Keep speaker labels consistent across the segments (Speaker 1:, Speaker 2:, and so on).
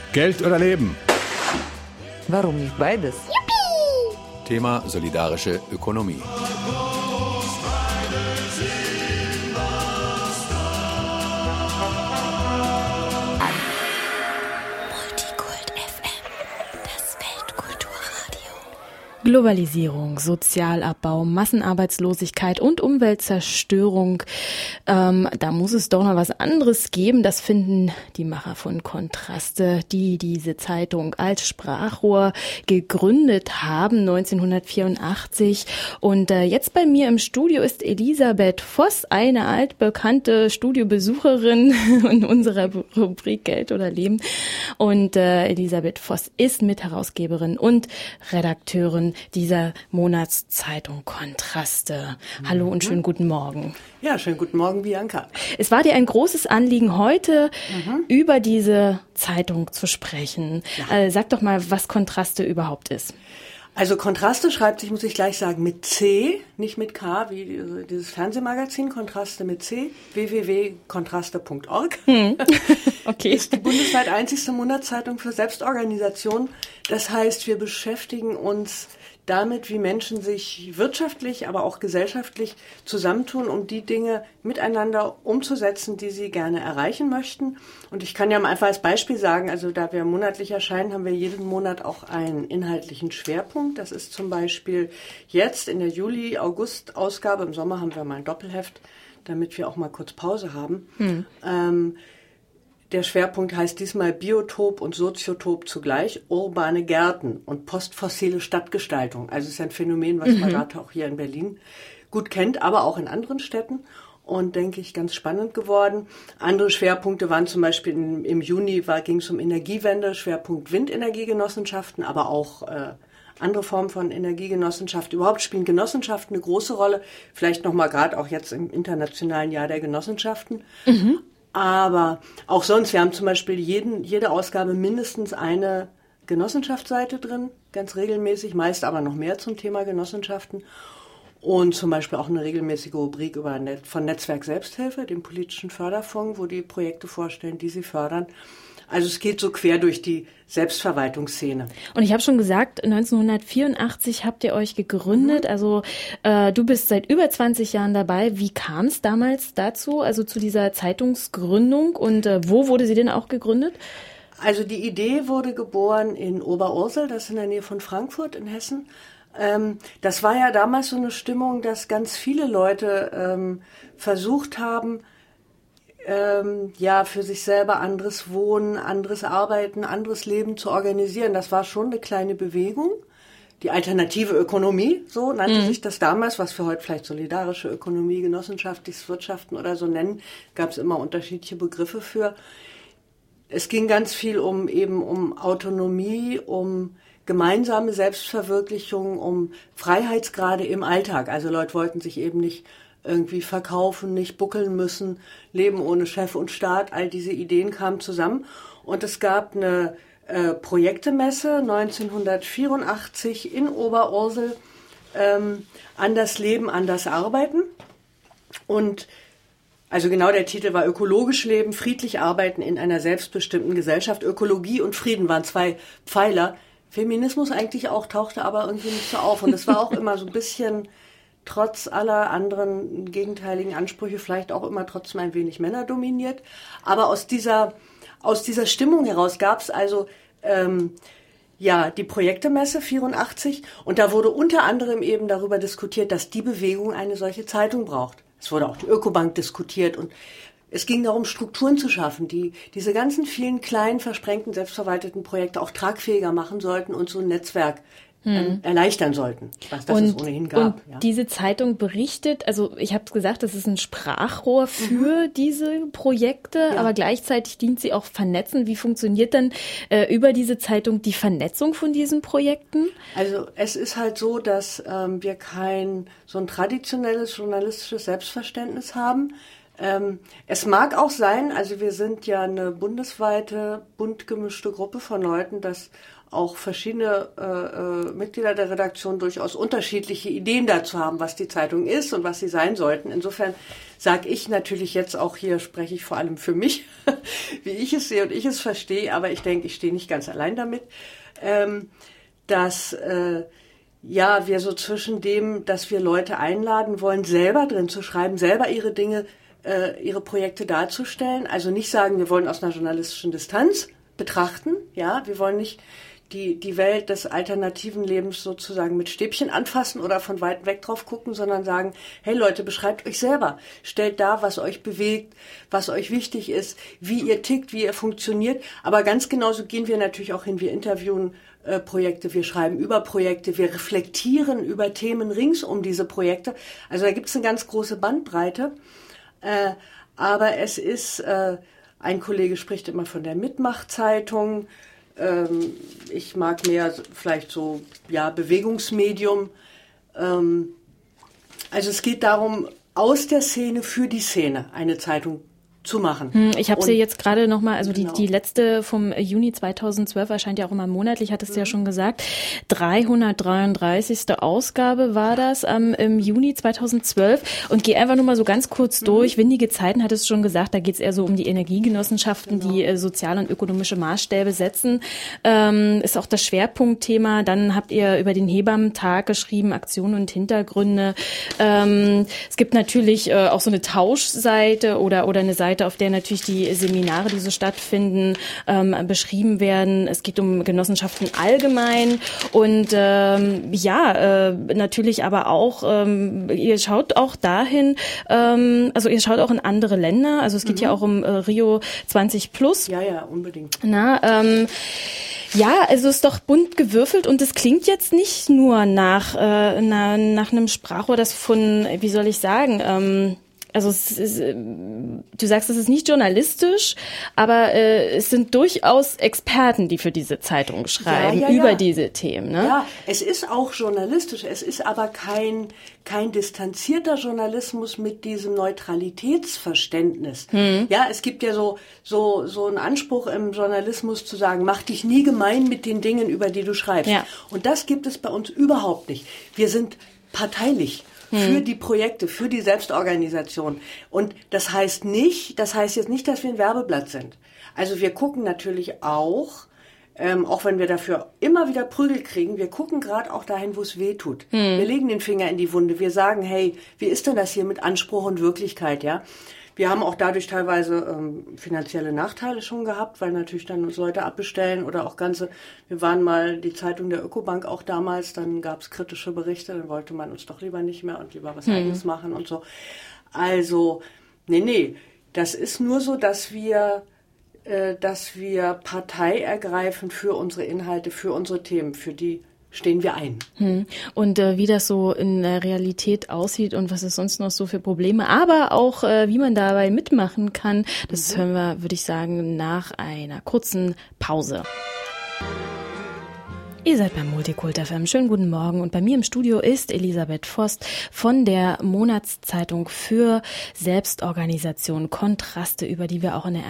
Speaker 1: Geld oder Leben?
Speaker 2: Warum nicht beides?
Speaker 3: Thema solidarische Ökonomie.
Speaker 4: Globalisierung, Sozialabbau, Massenarbeitslosigkeit und Umweltzerstörung. Da muss es doch noch was anderes geben. Das finden die Macher von Kontraste, die diese Zeitung als Sprachrohr gegründet haben, 1984. Und jetzt bei mir im Studio ist Elisabeth Voss, eine altbekannte Studiobesucherin in unserer Rubrik Geld oder Leben. Und Elisabeth Voss ist Mitherausgeberin und Redakteurin dieser Monatszeitung Kontraste. Hallo und schönen guten Morgen.
Speaker 5: Ja, schönen guten Morgen, Bianca.
Speaker 4: Es war dir ein großes Anliegen, heute über diese Zeitung zu sprechen. Ja. Sag doch mal, was Kontraste überhaupt ist.
Speaker 5: Also Kontraste schreibt sich, muss ich gleich sagen, mit C, nicht mit K, wie dieses Fernsehmagazin, Kontraste mit C, www.kontraste.org.
Speaker 4: Okay.
Speaker 5: Ist die bundesweit einzigste Monatszeitung für Selbstorganisation. Das heißt, wir beschäftigen uns damit, wie Menschen sich wirtschaftlich, aber auch gesellschaftlich zusammentun, um die Dinge miteinander umzusetzen, die sie gerne erreichen möchten. Und ich kann ja mal einfach als Beispiel sagen, also da wir monatlich erscheinen, haben wir jeden Monat auch einen inhaltlichen Schwerpunkt. Das ist zum Beispiel jetzt in der Juli-August-Ausgabe, im Sommer haben wir mal ein Doppelheft, damit wir auch mal kurz Pause haben. Der Schwerpunkt heißt diesmal Biotop und Soziotop zugleich, urbane Gärten und postfossile Stadtgestaltung. Also es ist ein Phänomen, was man gerade auch hier in Berlin gut kennt, aber auch in anderen Städten und, denke ich, ganz spannend geworden. Andere Schwerpunkte waren zum Beispiel im Juni ging es um Energiewende, Schwerpunkt Windenergiegenossenschaften, aber auch andere Formen von Energiegenossenschaft. Überhaupt spielen Genossenschaften eine große Rolle, vielleicht nochmal gerade auch jetzt im internationalen Jahr der Genossenschaften. Aber auch sonst, wir haben zum Beispiel jede Ausgabe mindestens eine Genossenschaftsseite drin, ganz regelmäßig, meist aber noch mehr zum Thema Genossenschaften. Und zum Beispiel auch eine regelmäßige Rubrik von Netzwerk Selbsthilfe, dem politischen Förderfonds, wo die Projekte vorstellen, die sie fördern. Also es geht so quer durch die Selbstverwaltungsszene.
Speaker 4: Und ich habe schon gesagt, 1984 habt ihr euch gegründet. Also du bist seit über 20 Jahren dabei. Wie kam es damals dazu, also zu dieser Zeitungsgründung? Und wo wurde sie denn auch gegründet?
Speaker 5: Also die Idee wurde geboren in Oberursel, das ist in der Nähe von Frankfurt in Hessen. Das war ja damals so eine Stimmung, dass ganz viele Leute versucht haben, für sich selber anderes Wohnen, anderes Arbeiten, anderes Leben zu organisieren. Das war schon eine kleine Bewegung. Die alternative Ökonomie, so nannte sich das damals, was wir heute vielleicht solidarische Ökonomie, genossenschaftliches Wirtschaften oder so nennen, gab es immer unterschiedliche Begriffe für. Es ging ganz viel um Autonomie, um gemeinsame Selbstverwirklichung, um Freiheitsgrade im Alltag. Also Leute wollten sich eben nicht irgendwie verkaufen, nicht buckeln müssen, Leben ohne Chef und Staat, all diese Ideen kamen zusammen. Und es gab eine Projektemesse 1984 in Oberursel, Anders Leben, anders arbeiten. Und also genau der Titel war Ökologisch leben, friedlich arbeiten in einer selbstbestimmten Gesellschaft. Ökologie und Frieden waren zwei Pfeiler. Feminismus eigentlich auch, tauchte aber irgendwie nicht so auf. Und es war auch immer so ein bisschen, trotz aller anderen gegenteiligen Ansprüche, vielleicht auch immer trotzdem ein wenig männerdominiert. Aber aus dieser Stimmung heraus gab es also die Projektemesse 84 und da wurde unter anderem eben darüber diskutiert, dass die Bewegung eine solche Zeitung braucht. Es wurde auch die Ökobank diskutiert und es ging darum, Strukturen zu schaffen, die diese ganzen vielen kleinen, versprengten, selbstverwalteten Projekte auch tragfähiger machen sollten und so ein Netzwerk erleichtern sollten, was es ohnehin gab.
Speaker 4: Und diese Zeitung berichtet, also ich habe gesagt, das ist ein Sprachrohr für diese Projekte, aber gleichzeitig dient sie auch vernetzen. Wie funktioniert dann über diese Zeitung die Vernetzung von diesen Projekten?
Speaker 5: Also es ist halt so, dass wir kein so ein traditionelles journalistisches Selbstverständnis haben. Es mag auch sein, also wir sind ja eine bundesweite, bunt gemischte Gruppe von Leuten, dass auch verschiedene Mitglieder der Redaktion durchaus unterschiedliche Ideen dazu haben, was die Zeitung ist und was sie sein sollten. Insofern sage ich natürlich jetzt auch hier, spreche ich vor allem für mich, wie ich es sehe und ich es verstehe, aber ich denke, ich stehe nicht ganz allein damit, dass wir so zwischen dem, dass wir Leute einladen wollen, selber drin zu schreiben, selber ihre Dinge, ihre Projekte darzustellen, also nicht sagen, wir wollen aus einer journalistischen Distanz betrachten, ja, wir wollen nicht die Welt des alternativen Lebens sozusagen mit Stäbchen anfassen oder von weit weg drauf gucken, sondern sagen, hey Leute, beschreibt euch selber. Stellt dar, was euch bewegt, was euch wichtig ist, wie ihr tickt, wie ihr funktioniert. Aber ganz genauso gehen wir natürlich auch hin. Wir interviewen Projekte, wir schreiben über Projekte, wir reflektieren über Themen rings um diese Projekte. Also da gibt es eine ganz große Bandbreite. Aber es ist, ein Kollege spricht immer von der Mitmachzeitung. Ich mag mehr vielleicht so, Bewegungsmedium. Also es geht darum, aus der Szene für die Szene eine Zeitung zu machen.
Speaker 4: Ich habe sie jetzt gerade nochmal, also genau. die letzte vom Juni 2012 erscheint ja auch immer monatlich, hattest du ja schon gesagt. 333. Ausgabe war das im Juni 2012. Und geh einfach nur mal so ganz kurz durch. Windige Zeiten, hattest du schon gesagt, da geht es eher so um die Energiegenossenschaften, genau. Die soziale und ökonomische Maßstäbe setzen. Ist auch das Schwerpunktthema. Dann habt ihr über den Hebammentag geschrieben, Aktionen und Hintergründe. Es gibt natürlich auch so eine Tauschseite oder eine Seite, auf der natürlich die Seminare, die so stattfinden, beschrieben werden. Es geht um Genossenschaften allgemein und natürlich aber auch, ihr schaut auch dahin, also ihr schaut auch in andere Länder, also es geht ja auch um Rio 20 Plus.
Speaker 5: Ja, unbedingt.
Speaker 4: Also es ist doch bunt gewürfelt und es klingt jetzt nicht nur nach einem Sprachrohr, das von, wie soll ich sagen, also du sagst, es ist nicht journalistisch, aber es sind durchaus Experten, die für diese Zeitung schreiben, über diese Themen. Ne?
Speaker 5: Ja, es ist auch journalistisch, es ist aber kein distanzierter Journalismus mit diesem Neutralitätsverständnis. Ja, es gibt ja so einen Anspruch im Journalismus zu sagen, mach dich nie gemein mit den Dingen, über die du schreibst. Ja. Und das gibt es bei uns überhaupt nicht. Wir sind parteilich. Für die Projekte, für die Selbstorganisation. Und das heißt jetzt nicht, dass wir ein Werbeblatt sind. Also wir gucken natürlich auch wenn wir dafür immer wieder Prügel kriegen, wir gucken gerade auch dahin, wo es weh tut. Wir legen den Finger in die Wunde. Wir sagen, hey, wie ist denn das hier mit Anspruch und Wirklichkeit, ja? Wir haben auch dadurch teilweise finanzielle Nachteile schon gehabt, weil natürlich dann uns Leute abbestellen oder auch wir waren mal die Zeitung der Ökobank auch damals, dann gab es kritische Berichte, dann wollte man uns doch lieber nicht mehr und lieber was Eigenes machen und so. Also, nee, das ist nur so, dass wir Partei ergreifen für unsere Inhalte, für unsere Themen, für die stehen wir ein.
Speaker 4: Und wie das so in der Realität aussieht und was es sonst noch so für Probleme, aber auch wie man dabei mitmachen kann, das hören wir, würde ich sagen, nach einer kurzen Pause. Ihr seid beim Multikult FM. Schönen guten Morgen. Und bei mir im Studio ist Elisabeth Vost von der Monatszeitung für Selbstorganisation Kontraste, über die wir auch in der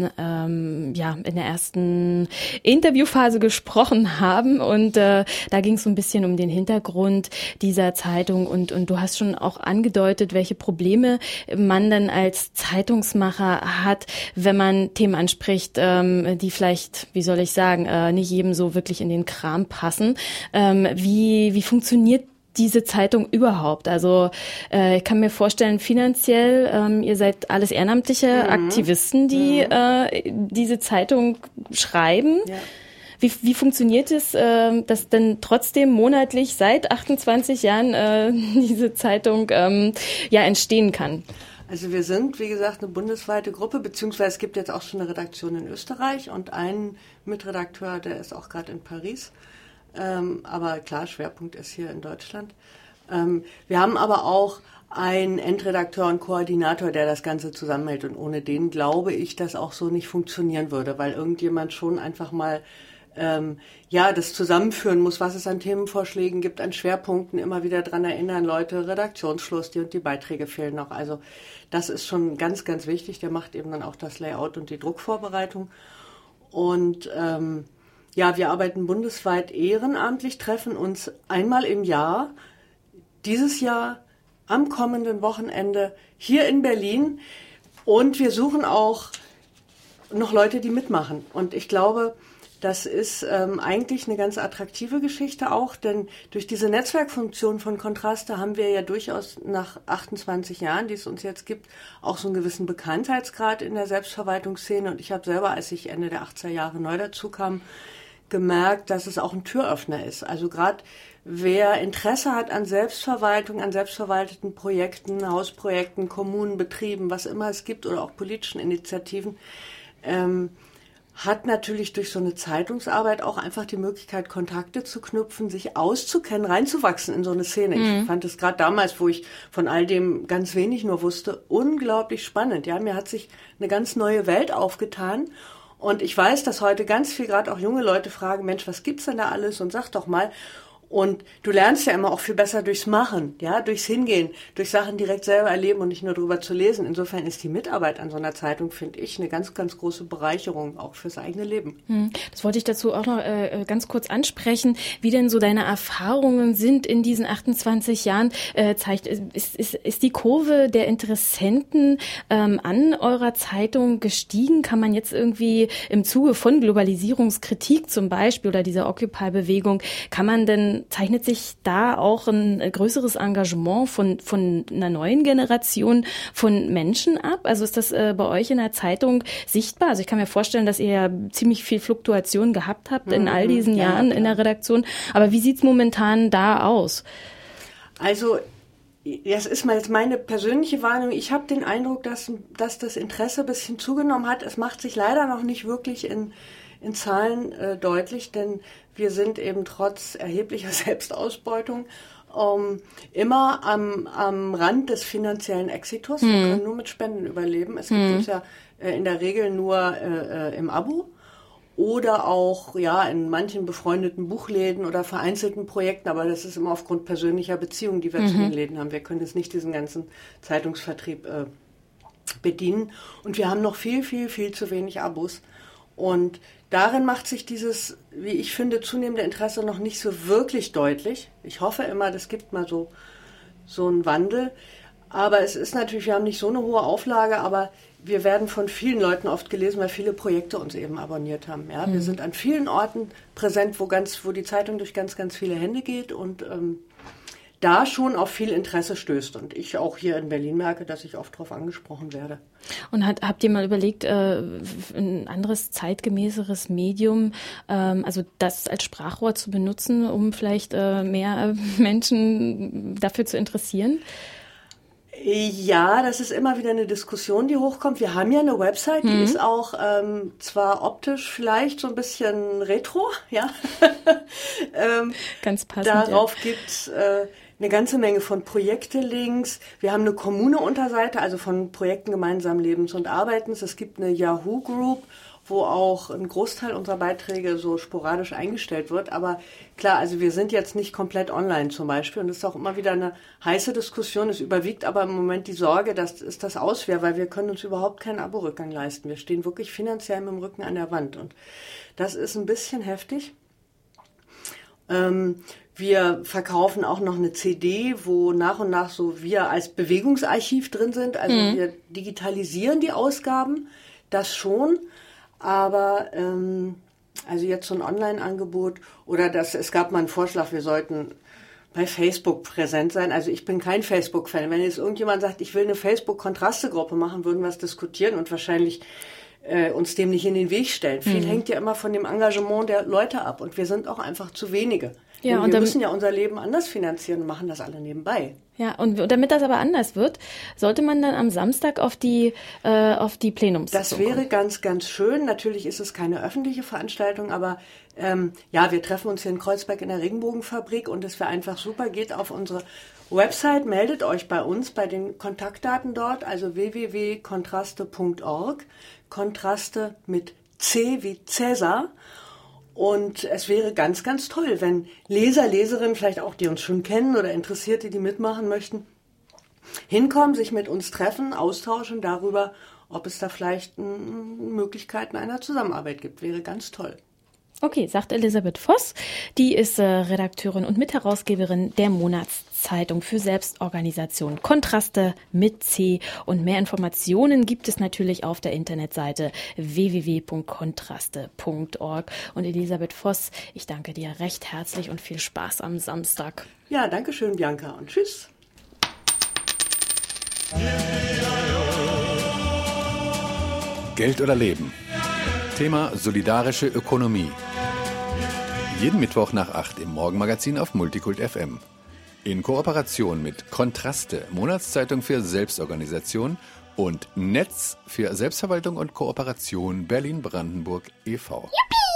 Speaker 4: ersten Interviewphase gesprochen haben. Und da ging es so ein bisschen um den Hintergrund dieser Zeitung. Und du hast schon auch angedeutet, welche Probleme man dann als Zeitungsmacher hat, wenn man Themen anspricht, die vielleicht, wie soll ich sagen, nicht jedem so wirklich in den Kram passen. Wie funktioniert diese Zeitung überhaupt? Also ich kann mir vorstellen, finanziell, ihr seid alles ehrenamtliche Aktivisten, die diese Zeitung schreiben. Ja. Wie funktioniert es, dass denn trotzdem monatlich seit 28 Jahren diese Zeitung entstehen kann?
Speaker 5: Also wir sind, wie gesagt, eine bundesweite Gruppe, beziehungsweise es gibt jetzt auch schon eine Redaktion in Österreich und einen Mitredakteur, der ist auch gerade in Paris. Aber klar, Schwerpunkt ist hier in Deutschland. Wir haben aber auch einen Endredakteur und Koordinator, der das Ganze zusammenhält. Und ohne den glaube ich, dass auch so nicht funktionieren würde, weil irgendjemand schon einfach mal das zusammenführen muss, was es an Themenvorschlägen gibt, an Schwerpunkten, immer wieder dran erinnern, Leute, Redaktionsschluss, die Beiträge fehlen noch. Also das ist schon ganz, ganz wichtig. Der macht eben dann auch das Layout und die Druckvorbereitung. Und wir arbeiten bundesweit ehrenamtlich, treffen uns einmal im Jahr. Dieses Jahr am kommenden Wochenende hier in Berlin. Und wir suchen auch noch Leute, die mitmachen. Und ich glaube, das ist eigentlich eine ganz attraktive Geschichte auch, denn durch diese Netzwerkfunktion von Kontraste haben wir ja durchaus nach 28 Jahren, die es uns jetzt gibt, auch so einen gewissen Bekanntheitsgrad in der Selbstverwaltungsszene. Und ich habe selber, als ich Ende der 80er Jahre neu dazu kam, gemerkt, dass es auch ein Türöffner ist. Also gerade wer Interesse hat an Selbstverwaltung, an selbstverwalteten Projekten, Hausprojekten, Kommunen, Betrieben, was immer es gibt oder auch politischen Initiativen, hat natürlich durch so eine Zeitungsarbeit auch einfach die Möglichkeit, Kontakte zu knüpfen, sich auszukennen, reinzuwachsen in so eine Szene. Ich fand es gerade damals, wo ich von all dem ganz wenig nur wusste, unglaublich spannend. Ja, mir hat sich eine ganz neue Welt aufgetan. Und ich weiß, dass heute ganz viel, gerade auch junge Leute fragen, Mensch, was gibt's denn da alles? Und sag doch mal. Und du lernst ja immer auch viel besser durchs Machen, ja, durchs Hingehen, durch Sachen direkt selber erleben und nicht nur drüber zu lesen. Insofern ist die Mitarbeit an so einer Zeitung, finde ich, eine ganz, ganz große Bereicherung auch fürs eigene Leben.
Speaker 4: Das wollte ich dazu auch noch ganz kurz ansprechen, wie denn so deine Erfahrungen sind in diesen 28 Jahren. Ist die Kurve der Interessenten an eurer Zeitung gestiegen? Kann man jetzt irgendwie im Zuge von Globalisierungskritik zum Beispiel oder dieser Occupy-Bewegung, zeichnet sich da auch ein größeres Engagement von einer neuen Generation von Menschen ab? Also ist das bei euch in der Zeitung sichtbar? Also ich kann mir vorstellen, dass ihr ja ziemlich viel Fluktuation gehabt habt in all diesen Jahren in der Redaktion. Aber wie sieht's momentan da aus?
Speaker 5: Also das ist mal jetzt meine persönliche Wahrnehmung. Ich habe den Eindruck, dass das Interesse ein bisschen zugenommen hat. Es macht sich leider noch nicht wirklich in Zahlen deutlich, denn wir sind eben trotz erheblicher Selbstausbeutung immer am Rand des finanziellen Exitus. Wir können nur mit Spenden überleben. Es gibt uns ja in der Regel nur im Abo oder auch ja in manchen befreundeten Buchläden oder vereinzelten Projekten, aber das ist immer aufgrund persönlicher Beziehungen, die wir zu den Läden haben. Wir können jetzt nicht diesen ganzen Zeitungsvertrieb bedienen und wir haben noch viel, viel, viel zu wenig Abos. Und darin macht sich dieses, wie ich finde, zunehmende Interesse noch nicht so wirklich deutlich. Ich hoffe immer, das gibt mal so einen Wandel. Aber es ist natürlich, wir haben nicht so eine hohe Auflage, aber wir werden von vielen Leuten oft gelesen, weil viele Projekte uns eben abonniert haben. Ja? Wir sind an vielen Orten präsent, wo die Zeitung durch ganz, ganz viele Hände geht und da schon auf viel Interesse stößt. Und ich auch hier in Berlin merke, dass ich oft darauf angesprochen werde.
Speaker 4: Und habt ihr mal überlegt, ein anderes, zeitgemäßeres Medium, also das als Sprachrohr zu benutzen, um vielleicht mehr Menschen dafür zu interessieren?
Speaker 5: Ja, das ist immer wieder eine Diskussion, die hochkommt. Wir haben ja eine Website, die ist auch zwar optisch vielleicht so ein bisschen retro, ja.
Speaker 4: Ganz passend.
Speaker 5: Darauf gibt's eine ganze Menge von Projekte-Links. Wir haben eine Kommune-Unterseite, also von Projekten gemeinsamen Lebens und Arbeitens. Es gibt eine Yahoo-Group, wo auch ein Großteil unserer Beiträge so sporadisch eingestellt wird. Aber klar, also wir sind jetzt nicht komplett online zum Beispiel. Und das ist auch immer wieder eine heiße Diskussion. Es überwiegt aber im Moment die Sorge, dass es das auswäre, weil wir können uns überhaupt keinen Abo-Rückgang leisten. Wir stehen wirklich finanziell mit dem Rücken an der Wand. Und das ist ein bisschen heftig. Wir verkaufen auch noch eine CD, wo nach und nach so wir als Bewegungsarchiv drin sind. Also wir digitalisieren die Ausgaben, das schon. Aber also jetzt so ein Online-Angebot oder es gab mal einen Vorschlag, wir sollten bei Facebook präsent sein. Also ich bin kein Facebook-Fan. Wenn jetzt irgendjemand sagt, ich will eine Facebook-Kontraste-Gruppe machen, würden wir es diskutieren und wahrscheinlich uns dem nicht in den Weg stellen. Viel hängt ja immer von dem Engagement der Leute ab und wir sind auch einfach zu wenige. Ja, und wir müssen ja unser Leben anders finanzieren und machen das alle nebenbei.
Speaker 4: Ja, und damit das aber anders wird, sollte man dann am Samstag auf die Plenumssitzung
Speaker 5: Das wäre
Speaker 4: kommen.
Speaker 5: ganz, ganz schön. Natürlich ist es keine öffentliche Veranstaltung, aber ja, wir treffen uns hier in Kreuzberg in der Regenbogenfabrik und es wäre einfach super. Geht auf unsere Website, meldet euch bei uns, bei den Kontaktdaten dort, also www.kontraste.org, Kontraste mit C wie Cäsar. Und es wäre ganz, ganz toll, wenn Leser, Leserinnen, vielleicht auch die uns schon kennen oder Interessierte, die mitmachen möchten, hinkommen, sich mit uns treffen, austauschen darüber, ob es da vielleicht Möglichkeiten einer Zusammenarbeit gibt. Wäre ganz toll.
Speaker 4: Okay, sagt Elisabeth Voss. Die ist Redakteurin und Mitherausgeberin der Monatszeitung für Selbstorganisation Kontraste mit C. Und mehr Informationen gibt es natürlich auf der Internetseite www.kontraste.org. Und Elisabeth Voss, ich danke dir recht herzlich und viel Spaß am Samstag.
Speaker 5: Ja, danke schön, Bianca, und tschüss.
Speaker 3: Geld oder Leben? Thema solidarische Ökonomie. Jeden Mittwoch nach 8 im Morgenmagazin auf Multikult FM. In Kooperation mit Kontraste, Monatszeitung für Selbstorganisation, und Netz für Selbstverwaltung und Kooperation Berlin-Brandenburg e.V.
Speaker 4: Yippie!